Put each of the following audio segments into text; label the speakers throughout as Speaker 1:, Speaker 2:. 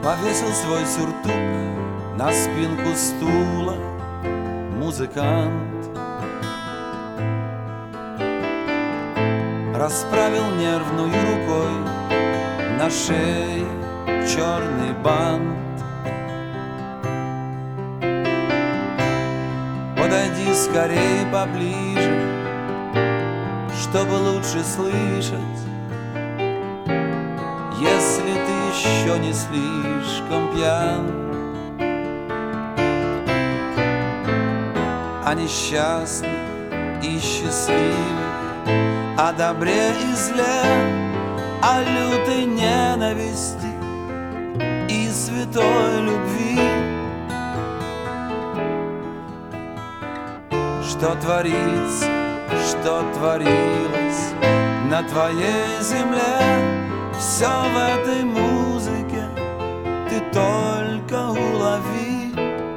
Speaker 1: Повесил свой сюртук на спинку стула музыкант, расправил нервную рукой на шее черный бант. Подойди скорей поближе, чтобы лучше слышать, если ты еще не слишком пьян. О несчастных и счастливых, о добре и зле, о лютой ненависти и святой любви. Что творится, что творилось на твоей земле, все в этой музыке ты только улови.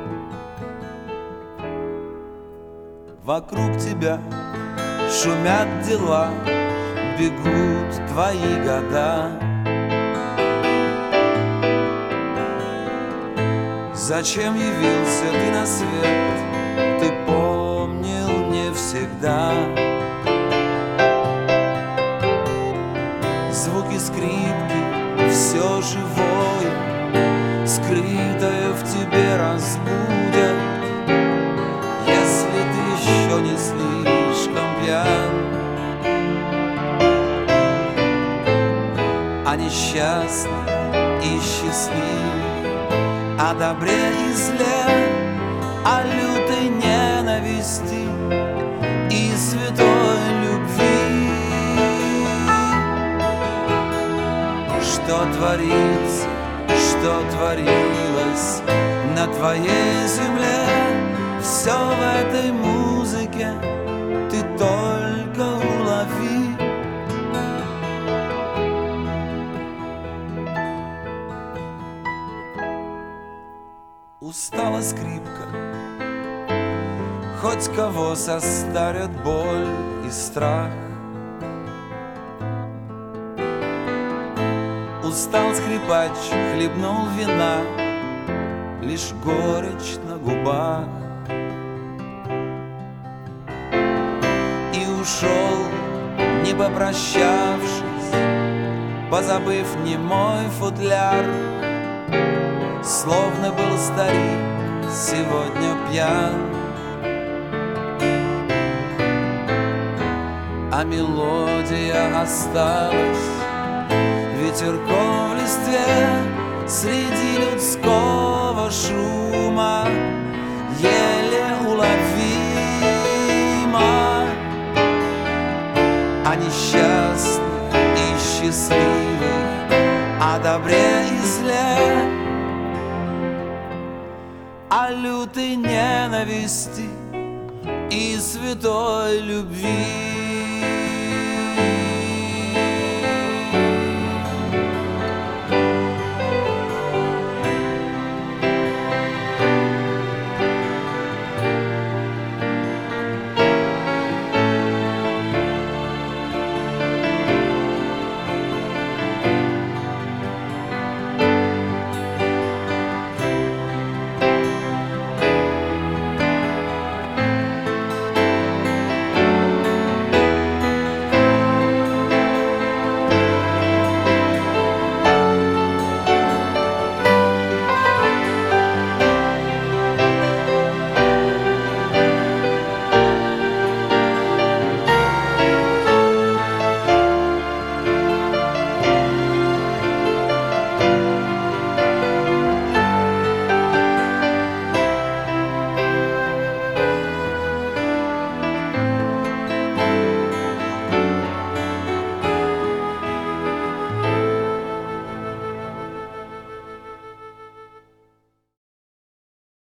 Speaker 1: Вокруг тебя шумят дела, бегут твои года. Зачем явился ты на свет, ты помнил не всегда. Звуки скрипки, все живое, скрытое в тебе разбудят, если ты еще не слишком пьян. О несчастных и счастливых, о добре и зле, о лютой ненависти и святой любви. Что творится, что творилось на твоей земле, все в этой музыке ты только улови. Устала скрипка, хоть кого состарят боль и страх. Устал скрипач, хлебнул вина, лишь горечь на губах. И ушел, не попрощавшись, позабыв немой футляр. Словно был старик сегодня пьян, а мелодия осталась ветерком в листве среди людского шума, еле уловима. О несчастных и счастливых, о добре и зле, о лютой ненависти и святой любви.